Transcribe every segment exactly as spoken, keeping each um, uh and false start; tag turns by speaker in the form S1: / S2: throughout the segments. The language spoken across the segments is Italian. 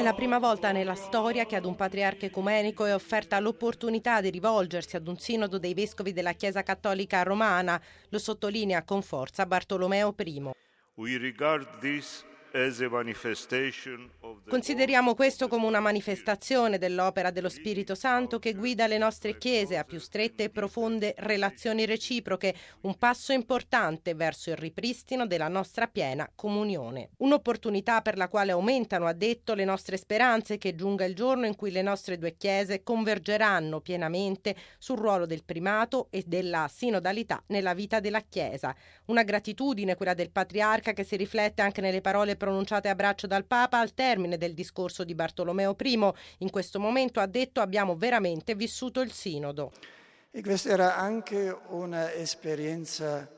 S1: la prima volta nella storia che ad un patriarca ecumenico è offerta l'opportunità di rivolgersi ad un sinodo dei vescovi della Chiesa Cattolica Romana, lo sottolinea con forza Bartolomeo I.
S2: We regard this as a manifestation of the
S1: Consideriamo questo come una manifestazione dell'opera dello Spirito Santo che guida le nostre chiese a più strette e profonde relazioni reciproche, un passo importante verso il ripristino della nostra piena comunione. Un'opportunità per la quale aumentano, ha detto, le nostre speranze che giunga il giorno in cui le nostre due chiese convergeranno pienamente sul ruolo del primato e della sinodalità nella vita della Chiesa. Una gratitudine, quella del patriarca, che si riflette anche nelle parole pronunciate a braccio dal Papa al termine del discorso di Bartolomeo I. In questo momento, ha detto, abbiamo veramente vissuto il sinodo.
S3: E questa era anche un'esperienza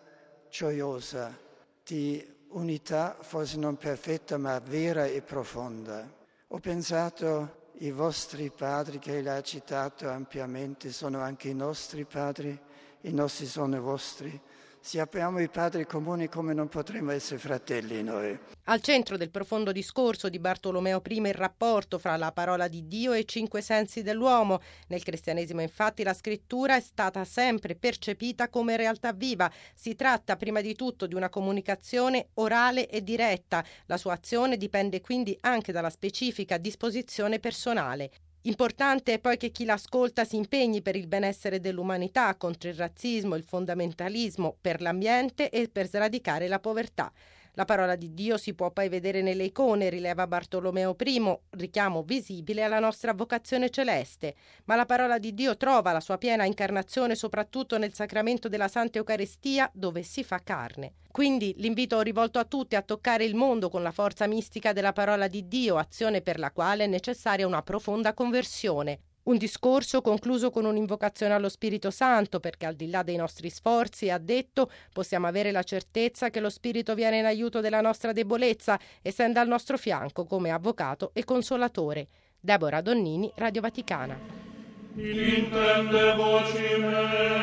S3: gioiosa di unità, forse non perfetta ma vera e profonda. Ho pensato, i vostri padri che lei ha citato ampiamente sono anche i nostri padri, i nostri sono i vostri. Se abbiamo i padri comuni, come non potremo essere fratelli noi?
S1: Al centro del profondo discorso di Bartolomeo I il rapporto fra la parola di Dio e i cinque sensi dell'uomo. Nel cristianesimo, infatti, la scrittura è stata sempre percepita come realtà viva. Si tratta prima di tutto di una comunicazione orale e diretta. La sua azione dipende quindi anche dalla specifica disposizione personale. Importante è poi che chi l'ascolta si impegni per il benessere dell'umanità, contro il razzismo, il fondamentalismo, per l'ambiente e per sradicare la povertà. La parola di Dio si può poi vedere nelle icone, rileva Bartolomeo I, richiamo visibile alla nostra vocazione celeste. Ma la parola di Dio trova la sua piena incarnazione soprattutto nel sacramento della Santa Eucaristia, dove si fa carne. Quindi l'invito rivolto a tutti a toccare il mondo con la forza mistica della parola di Dio, azione per la quale è necessaria una profonda conversione. Un discorso concluso con un'invocazione allo Spirito Santo, perché al di là dei nostri sforzi, ha detto, possiamo avere la certezza che lo Spirito viene in aiuto della nostra debolezza, essendo al nostro fianco come avvocato e consolatore. Deborah Donnini, Radio Vaticana.
S4: Intende voci me.